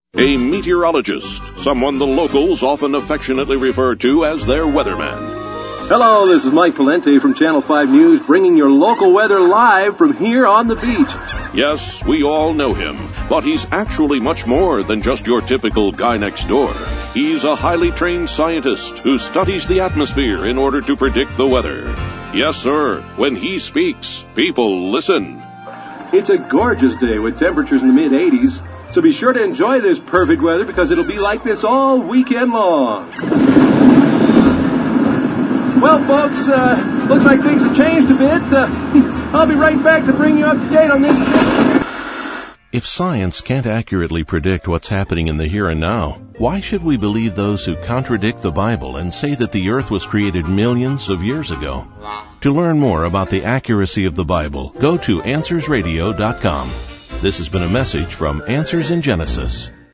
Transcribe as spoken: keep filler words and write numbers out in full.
A meteorologist, someone the locals often affectionately refer to as their weatherman. Hello, this is Mike Palente from Channel five News, bringing your local weather live from here on the beach. Yes, we all know him, but he's actually much more than just your typical guy next door. He's a highly trained scientist who studies the atmosphere in order to predict the weather. Yes, sir, when he speaks, people listen. It's a gorgeous day with temperatures in the mid eighties, so be sure to enjoy this perfect weather because it'll be like this all weekend long. Well, folks, uh, looks like things have changed a bit. Uh, I'll be right back to bring you up to date on this. If science can't accurately predict what's happening in the here and now, why should we believe those who contradict the Bible and say that the earth was created millions of years ago? To learn more about the accuracy of the Bible, go to answers radio dot com. This has been a message from Answers in Genesis.